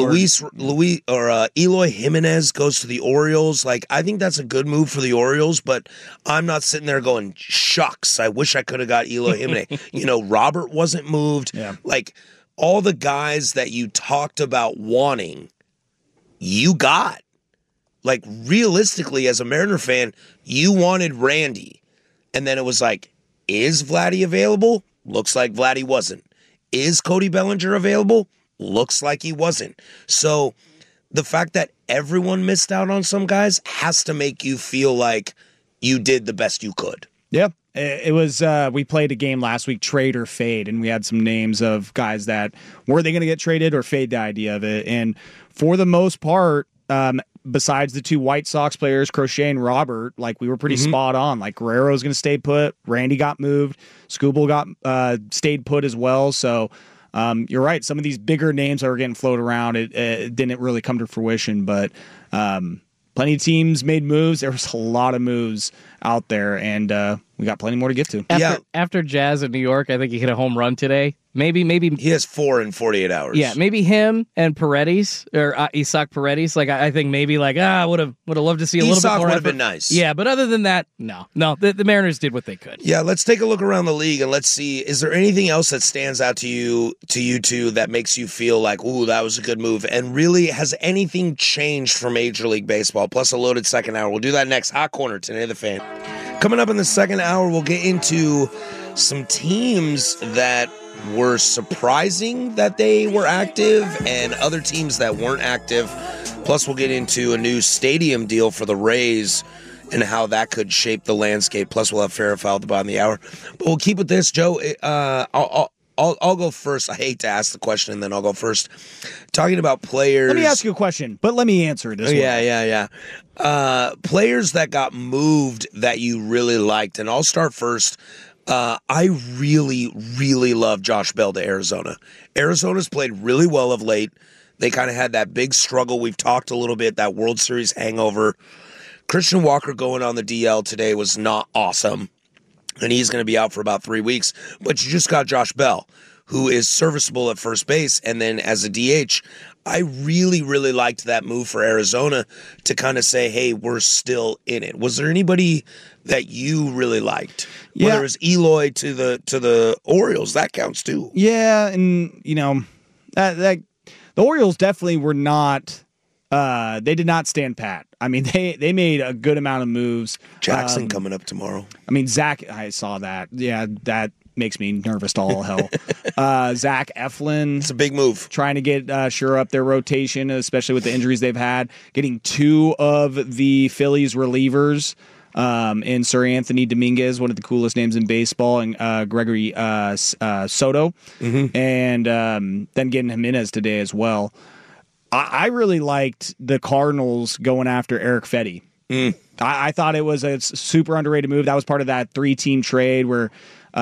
[SPEAKER 9] Eloy Jimenez goes to the Orioles. Like, I think that's a good move for the Orioles, but I'm not sitting there going, shucks, I wish I could have got Eloy Jimenez. Robert wasn't moved.
[SPEAKER 10] Yeah.
[SPEAKER 9] Like, all the guys that you talked about wanting, you got. Like, realistically, as a Mariner fan, you wanted Randy. And then it was like, is Vladdy available? Looks like Vladdy wasn't. Is Cody Bellinger available? Looks like he wasn't. So the fact that everyone missed out on some guys has to make you feel like you did the best you could.
[SPEAKER 10] Yep. It was, we played a game last week, trade or fade, and we had some names of guys that were they going to get traded or fade the idea of it. And for the most part, besides the 2 White Sox players, Crochet and Robert, like, we were pretty spot on. Like, Guerrero's going to stay put. Randy got moved. Skubal stayed put as well. So you're right. Some of these bigger names that were getting floated around, it didn't really come to fruition. But plenty of teams made moves. There was a lot of moves out there, and we got plenty more to get to.
[SPEAKER 11] After Jazz in New York, I think he hit a home run today. Maybe
[SPEAKER 9] he has 4 in 48 hours.
[SPEAKER 11] Yeah, maybe him and Paredes or Isaac Paredes. Like, I think maybe would have loved to see a little bit more.
[SPEAKER 9] Would have been nice.
[SPEAKER 11] Yeah, but other than that, no. The Mariners did what they could.
[SPEAKER 9] Yeah, let's take a look around the league and let's see, is there anything else that stands out to you two that makes you feel like, ooh, that was a good move? And really, has anything changed for Major League Baseball? Plus a loaded second hour. We'll do that next. Hot Corner today, the fan. Coming up in the second hour, we'll get into some teams that were surprising that they were active and other teams that weren't active. Plus, we'll get into a new stadium deal for the Rays and how that could shape the landscape. Plus, we'll have fair or foul at the bottom of the hour. But we'll keep with this, Joe. I'll go first. I hate to ask the question, and then I'll go first. Talking about players.
[SPEAKER 10] Let me ask you a question, but let me answer it as well.
[SPEAKER 9] Yeah. Players that got moved that you really liked, and I'll start first. I really, really love Josh Bell to Arizona. Arizona's played really well of late. They kind of had that big struggle. We've talked a little bit, that World Series hangover. Christian Walker going on the DL today was not awesome, and he's going to be out for about 3 weeks. But you just got Josh Bell, who is serviceable at first base, and then as a DH, I really, really liked that move for Arizona to kind of say, hey, we're still in it. Was there anybody that you really liked?
[SPEAKER 10] Yeah.
[SPEAKER 9] Whether it was Eloy to the Orioles, that counts too.
[SPEAKER 10] Yeah, and that the Orioles definitely were not. They did not stand pat. I mean, they made a good amount of moves.
[SPEAKER 9] Jackson coming up tomorrow.
[SPEAKER 10] I mean, Zach, I saw that. Yeah, that makes me nervous to all hell. Zach Eflin.
[SPEAKER 9] It's a big move.
[SPEAKER 10] Trying to get sure up their rotation, especially with the injuries they've had. Getting 2 of the Phillies relievers in Sir Anthony Dominguez, one of the coolest names in baseball, and Gregory Soto.
[SPEAKER 9] Mm-hmm.
[SPEAKER 10] And then getting Jimenez today as well. I really liked the Cardinals going after Eric Fetty. I thought it was a super underrated move. That was part of that 3-team trade where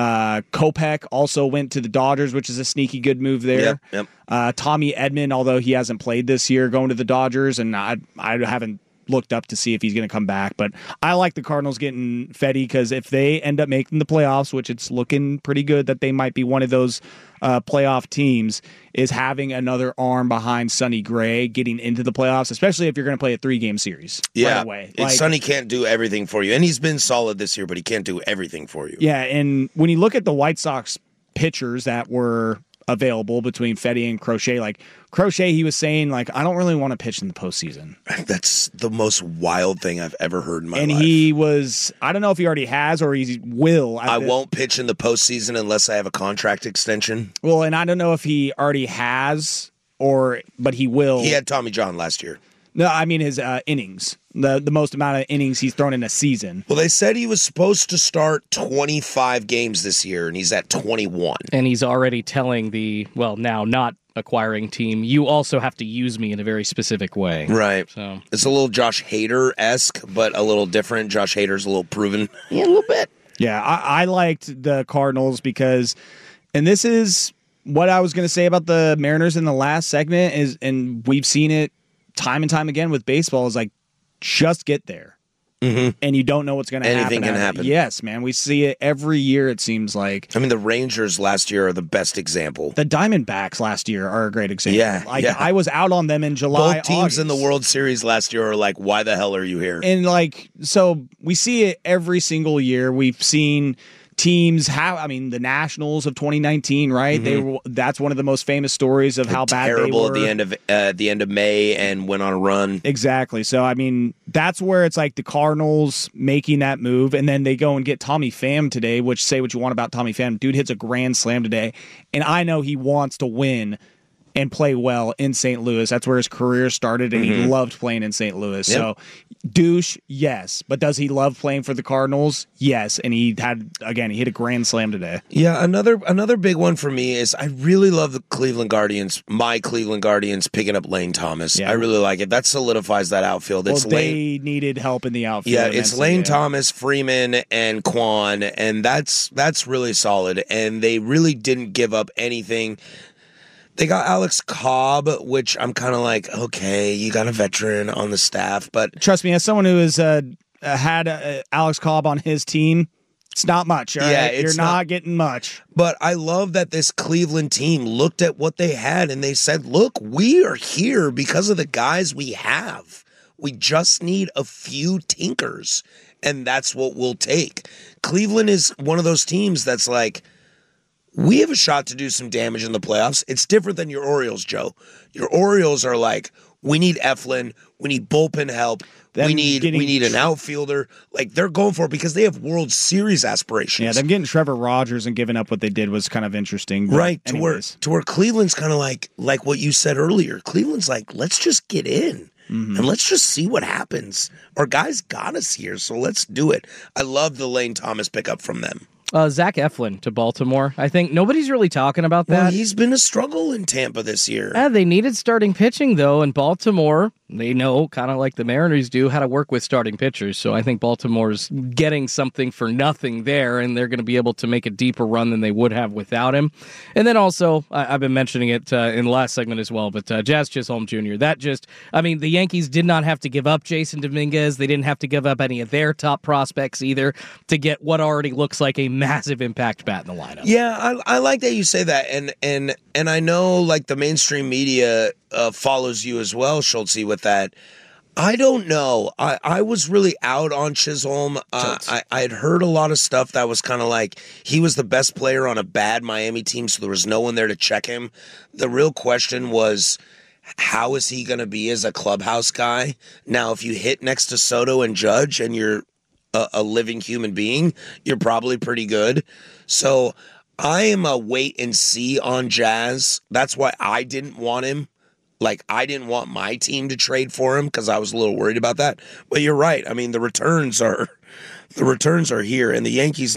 [SPEAKER 10] Kopech also went to the Dodgers, which is a sneaky good move there.
[SPEAKER 9] Yep.
[SPEAKER 10] Tommy Edman, although he hasn't played this year, going to the Dodgers, and I haven't looked up to see if he's going to come back. But I like the Cardinals getting Fetty because if they end up making the playoffs, which it's looking pretty good that they might be one of those playoff teams, is having another arm behind Sonny Gray getting into the playoffs, especially if you're going to play a 3-game series right away.
[SPEAKER 9] Sonny can't do everything for you, and he's been solid this year, but he can't do everything for you.
[SPEAKER 10] Yeah, and when you look at the White Sox pitchers that were available between Fetty and Crochet, like Crochet, he was saying, like, I don't really want to pitch in the postseason.
[SPEAKER 9] That's the most wild thing I've ever heard in my life.
[SPEAKER 10] And he was, I don't know if he already has or he will.
[SPEAKER 9] I won't pitch in the postseason unless I have a contract extension.
[SPEAKER 10] Well, and I don't know if he already has but he will.
[SPEAKER 9] He had Tommy John last year.
[SPEAKER 10] No, I mean his innings. The most amount of innings he's thrown in a season.
[SPEAKER 9] Well, they said he was supposed to start 25 games this year, and he's at 21.
[SPEAKER 11] And he's already telling the, now not acquiring team, you also have to use me in a very specific way.
[SPEAKER 9] Right.
[SPEAKER 11] So
[SPEAKER 9] it's a little Josh Hader-esque, but a little different. Josh Hader's a little proven. Yeah, a little bit.
[SPEAKER 10] Yeah, I liked the Cardinals because, and this is what I was going to say about the Mariners in the last segment, and we've seen it time and time again with baseball, is like, just get there.
[SPEAKER 9] Mm-hmm.
[SPEAKER 10] And you don't know what's going to happen.
[SPEAKER 9] Anything can happen.
[SPEAKER 10] Yes, man. We see it every year, it seems like.
[SPEAKER 9] I mean, the Rangers last year are the best example.
[SPEAKER 10] The Diamondbacks last year are a great example.
[SPEAKER 9] Yeah.
[SPEAKER 10] I was out on them in July,
[SPEAKER 9] Both teams
[SPEAKER 10] August.
[SPEAKER 9] in the World Series last year are like, why the hell are you here?
[SPEAKER 10] And so we see it every single year. We've seen teams the Nationals of 2019, right?
[SPEAKER 9] Mm-hmm.
[SPEAKER 10] That's one of the most famous stories of how bad they were.
[SPEAKER 9] Terrible at the end of May and went on a run.
[SPEAKER 10] Exactly. So I mean, that's where it's like the Cardinals making that move, and then they go and get Tommy Pham today. Which, say what you want about Tommy Pham, dude hits a grand slam today, and I know he wants to win and play well in St. Louis. That's where his career started, and he loved playing in St. Louis. Yep. So, douche, yes. But does he love playing for the Cardinals? Yes. And he hit a grand slam today.
[SPEAKER 9] Yeah, another big one for me is I really love the Cleveland Guardians, my Cleveland Guardians, picking up Lane Thomas. Yeah. I really like it. That solidifies that outfield.
[SPEAKER 10] They needed help in the outfield.
[SPEAKER 9] Yeah, it's Lane Thomas, Freeman, and Kwan, and that's really solid. And they really didn't give up anything. They got Alex Cobb, which I'm kind of like, okay, you got a veteran on the staff, but
[SPEAKER 10] trust me, as someone who has had Alex Cobb on his team, it's not much. All right? You're not getting much.
[SPEAKER 9] But I love that this Cleveland team looked at what they had and they said, look, we are here because of the guys we have. We just need a few tinkers, and that's what we'll take. Cleveland is one of those teams that's like, we have a shot to do some damage in the playoffs. It's different than your Orioles, Joe. Your Orioles are like, we need Eflin, we need bullpen help, we need an outfielder. Like, they're going for it because they have World Series aspirations.
[SPEAKER 10] Yeah, them getting Trevor Rogers and giving up what they did was kind of interesting.
[SPEAKER 9] Right, to where Cleveland's kind of like what you said earlier. Cleveland's like, let's just get in. Mm-hmm. And let's just see what happens. Our guys got us here, so let's do it. I love the Lane Thomas pickup from them.
[SPEAKER 11] Zach Eflin to Baltimore. I think nobody's really talking about that.
[SPEAKER 9] Well, he's been a struggle in Tampa this year.
[SPEAKER 11] They needed starting pitching, though, and Baltimore, they know, kind of like the Mariners do, how to work with starting pitchers. So I think Baltimore's getting something for nothing there, and they're going to be able to make a deeper run than they would have without him. And then also, I've been mentioning it in the last segment as well, but Jazz Chisholm Jr., the Yankees did not have to give up Jason Dominguez. They didn't have to give up any of their top prospects either to get what already looks like a massive impact bat in the lineup.
[SPEAKER 9] Yeah, I like that you say that, and I know like the mainstream media follows you as well, Schultz, with that. I don't know. I was really out on Chisholm. I had heard a lot of stuff that was kind of like he was the best player on a bad Miami team, so there was no one there to check him. The real question was, how is he going to be as a clubhouse guy? Now, if you hit next to Soto and Judge and you're a living human being, you're probably pretty good. So I am a wait and see on Jazz. That's why I didn't want him. Like, I didn't want my team to trade for him because I was a little worried about that. But you're right. I mean, the returns are here, and the Yankees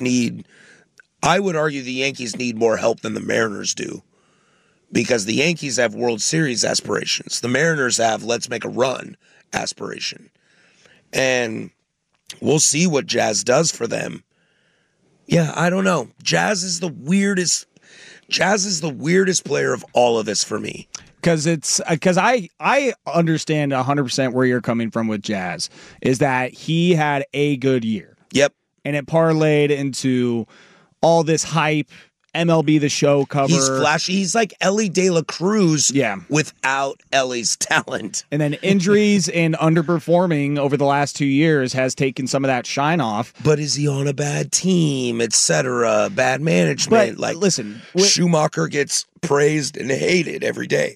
[SPEAKER 9] I would argue the Yankees need more help than the Mariners do, because the Yankees have World Series aspirations. The Mariners have let's make a run aspiration. And we'll see what Jazz does for them. Yeah, I don't know. Jazz is the weirdest player of all of this for me.
[SPEAKER 10] Because I understand 100% where you're coming from with Jazz, is that he had a good year.
[SPEAKER 9] Yep.
[SPEAKER 10] And it parlayed into all this hype, MLB The Show cover.
[SPEAKER 9] He's flashy. He's like Ellie De La Cruz without Ellie's talent.
[SPEAKER 10] And then injuries and underperforming over the last 2 years has taken some of that shine off.
[SPEAKER 9] But is he on a bad team, etc., bad management?
[SPEAKER 10] But, listen.
[SPEAKER 9] Schumacher gets praised and hated every day.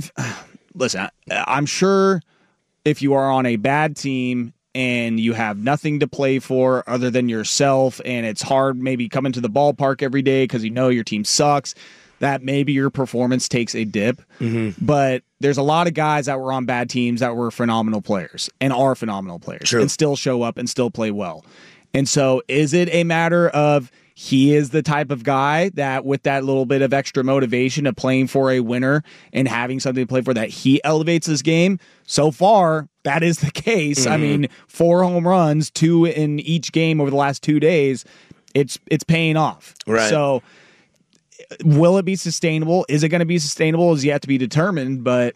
[SPEAKER 10] I'm sure if you are on a bad team and you have nothing to play for other than yourself, and it's hard maybe coming to the ballpark every day because you know your team sucks, that maybe your performance takes a dip. Mm-hmm. But there's a lot of guys that were on bad teams that were phenomenal players and are phenomenal players and still show up and still play well. And so is it a matter of he is the type of guy that with that little bit of extra motivation of playing for a winner and having something to play for, that he elevates his game? So far, that is the case. Mm-hmm. I mean, 4 home runs, 2 in each game over the last 2 days. It's paying off.
[SPEAKER 9] Right.
[SPEAKER 10] So will it be sustainable? Is it going to be sustainable? Is yet to be determined. But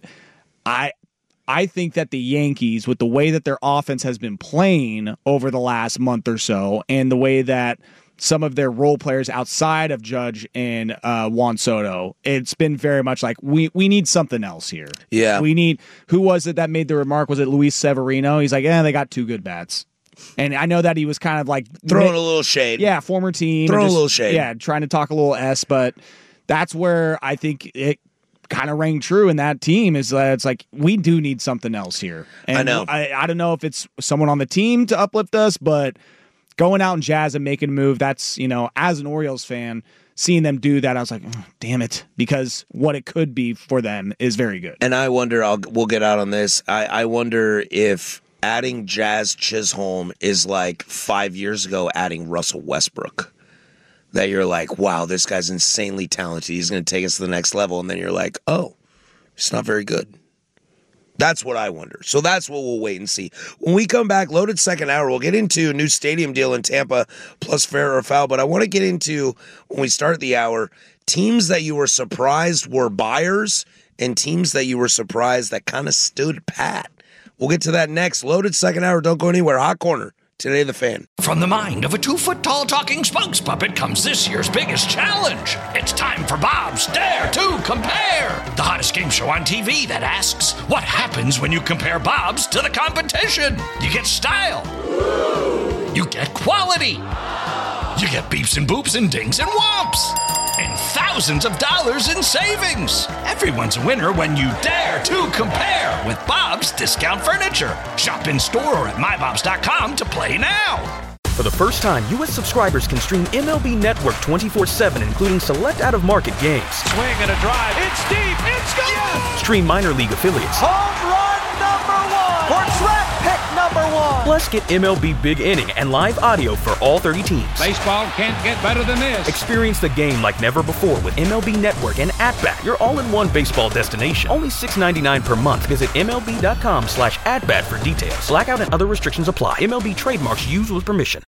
[SPEAKER 10] I think that the Yankees, with the way that their offense has been playing over the last month or so, and the way that some of their role players outside of Judge and Juan Soto, it's been very much like we need something else here.
[SPEAKER 9] Yeah.
[SPEAKER 10] We need, who was it that made the remark? Was it Luis Severino? He's like, they got 2 good bats. And I know that he was kind of like
[SPEAKER 9] throwing a little shade.
[SPEAKER 10] Yeah, former team.
[SPEAKER 9] Throwing a little shade.
[SPEAKER 10] Yeah, trying to talk a little S, but that's where I think it kind of rang true in that team, is that it's like, we do need something else here. And
[SPEAKER 9] I know.
[SPEAKER 10] I don't know if it's someone on the team to uplift us, but going out and Jazz and making a move, that's, as an Orioles fan, seeing them do that, I was like, oh, damn it, because what it could be for them is very good.
[SPEAKER 9] And I wonder, we'll get out on this, I wonder if adding Jazz Chisholm is like 5 years ago adding Russell Westbrook. That you're like, wow, this guy's insanely talented. He's going to take us to the next level. And then you're like, oh, he's not very good. That's what I wonder. So that's what we'll wait and see. When we come back, loaded second hour, we'll get into a new stadium deal in Tampa plus fair or foul. But I want to get into, when we start the hour, teams that you were surprised were buyers and teams that you were surprised that kind of stood pat. We'll get to that next. Loaded second hour. Don't go anywhere. Hot Corner. Today the Fan.
[SPEAKER 1] From the mind of a 2-foot-tall talking spokes puppet comes this year's biggest challenge. It's time for Bob's Dare to Compare, the hottest game show on TV that asks, what happens when you compare Bob's to the competition? You get style. You get quality. You get beeps and boops and dings and whomps. And thousands of dollars in savings. Everyone's a winner when you dare to compare with Bob's Discount Furniture. Shop in store or at mybobs.com to play now.
[SPEAKER 3] For the first time, U.S. subscribers can stream MLB Network 24/7, including select out-of-market games.
[SPEAKER 6] Swing and a drive. It's deep. It's gone. Yes.
[SPEAKER 3] Stream minor league affiliates.
[SPEAKER 4] Home run number 1 for draft pick number #1.
[SPEAKER 3] Plus, get MLB Big Inning and live audio for all 30 teams.
[SPEAKER 14] Baseball can't get better than this.
[SPEAKER 3] Experience the game like never before with MLB Network and At-Bat, your all-in-one baseball destination. Only $6.99 per month. Visit MLB.com/atbat for details. Blackout and other restrictions apply. MLB trademarks used with permission.